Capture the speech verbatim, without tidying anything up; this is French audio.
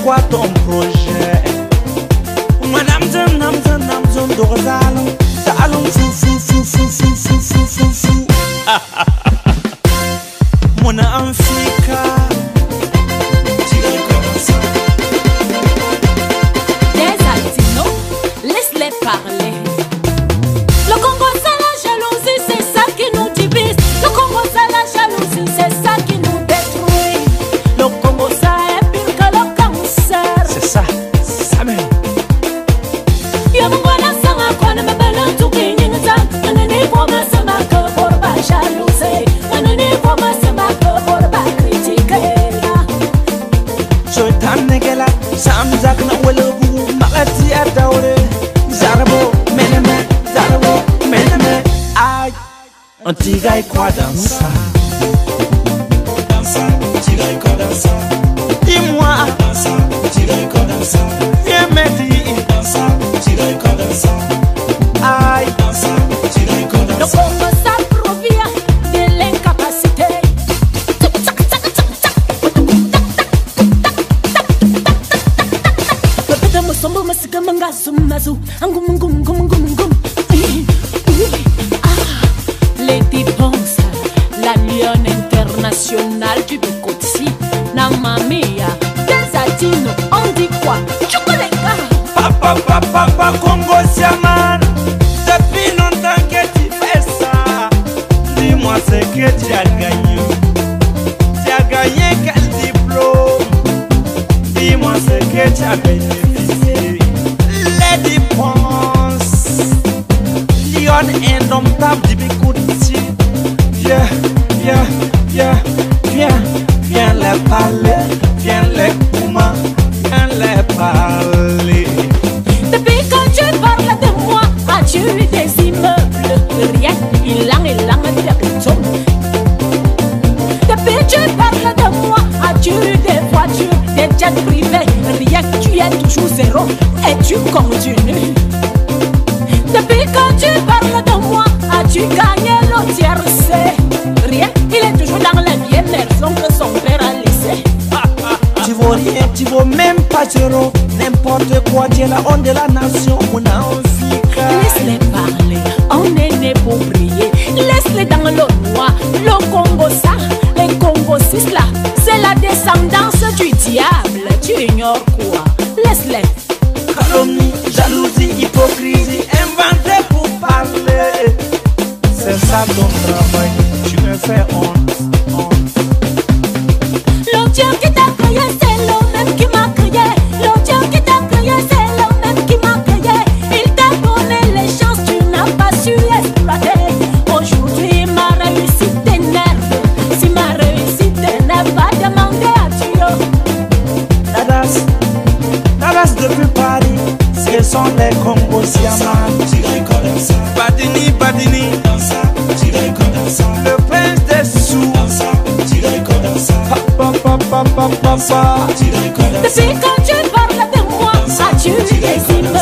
quoi ton projet? Madame, madame, madame, madame, d'Orzalon, d'Alon, fou, fou, fou, fou, fou, fou, fou, fou, fou. Mon Africa. Des Altinos, laisse-les parler. Le Congo, c'est la jalousie, c'est ça qui nous divise. Le Congo, c'est la jalousie, c'est ça qui nous détruit. Le Congo, ça est pire que le cancer. C'est ça, c'est ça même. Yabungwana sanga kwana mabala tukinyinza. Anani kwa masama que pour pas jalouser. Anani kwa masama que pour pas critiquer. Je t'amnegela, samzak na welebu, makati adaure. Zarabo, meneme, zarabo, meneme. Aïe, un tigre quoi dans ça? Dans ça, tigre quoi dans ça? Dis-moi, dans ça, tigre quoi dans ça? Viens me dire, dans ça, tigre quoi dans ça? Aïe, dans ça, tigre quoi dans ça? Le Congo, ça provient de l'incapacité. Sombo masika mangasu masu angum ngum ngum ngum ngum. Les dépenses, la Lyon internationale du Bikotsi, Namamia, des Altinos, on dit quoi? Chocolat. Papa, papa, papa, Congo, Siaman. Depuis longtemps que tu fais ça, dis-moi ce que tu as gagné. Tu as gagné quel diplôme? Dis-moi ce que tu as bénéficié. Les dépenses, Lyon indomptable du Bikotsi. Viens, viens, viens, viens, viens les parler, viens les comment, viens les parler. Depuis quand tu parles de moi, as-tu eu des immeubles? Rien, il en est là, depuis tu parles de moi, as-tu eu des voitures, des jets privés? Rien, tu es toujours zéro et tu continues. Depuis quand tu parles de moi, as-tu gagné le tiercé? Rien, il est toujours dans la vieille maison que son père a laissé. Tu vaux rien, tu vaux même pas zéro. N'importe quoi, tu es la honte de la nation, mon Afrique. Laisse-les parler, on est né pour briller. Laisse-les dans le noir, le Congo ça, les Congosistes là. C'est la descendance du diable, tu ignores quoi? Laisse-les. Calomnie, jalousie, hypocrisie, inventé pour parler. C'est ça ton travail, tu me fais honte, honte. Le Dieu qui t'a créé, c'est le même qui m'a créé. Le Dieu qui t'a créé, c'est le même qui m'a créé. Il t'a donné les chances, tu n'as pas su exploiter. Aujourd'hui, ma réussite t'énerve. Si ma réussite t'énerve, va demander à Dieu. Dadas, Dadas depuis Paris, ce sont les Congosiaman. Badini, Badini, le prince des sous. Papa, papa, papa, papa. Depuis quand tu parles de moi, as-tu eu des images?